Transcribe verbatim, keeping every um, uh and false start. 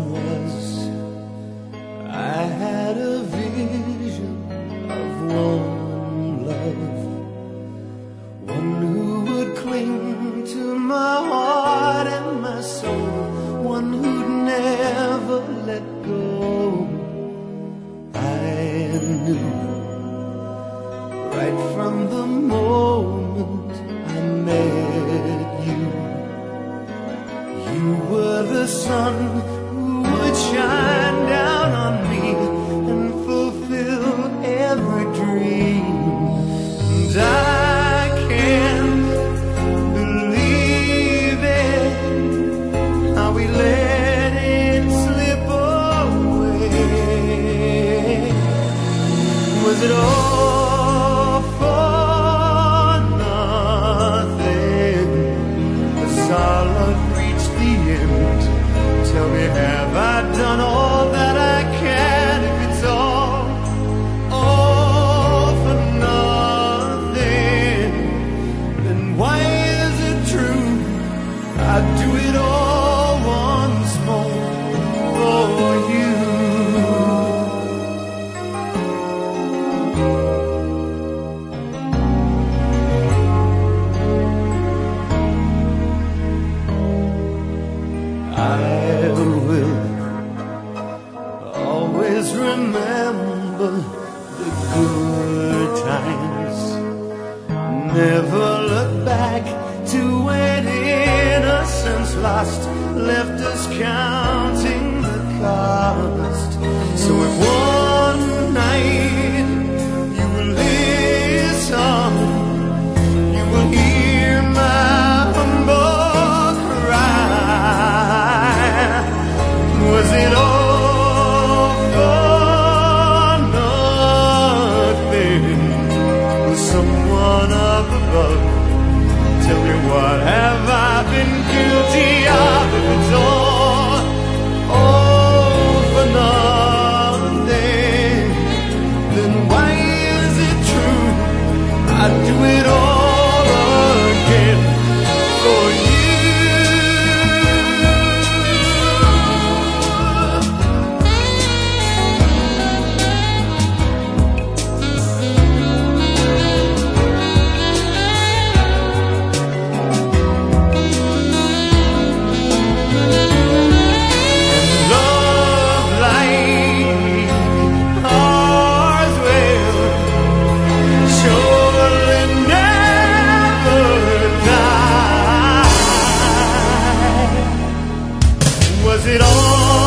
was, I had a vision of one love, one who would cling to my heart and my soul, one who'd never let go. I knew right from the moment I met you, you were the sun who would shine down on me and fulfill every dream. And I can't believe it, how we let it slip away. Was it all for nothing? As our love reached the end, tell me, have I done all that I can? If it's all, all for nothing, then why is it true? I'd do it all once more for you. I will always remember the good times, never look back to when innocence lost left us counting the cost. So if one night you will listen, you will hear my humble cry. Was it all for nothing? Was someone up above? Tell me, what have I been guilty of? If it's all, all for nothing, then why is it true? I'd do it all again for you. Was it all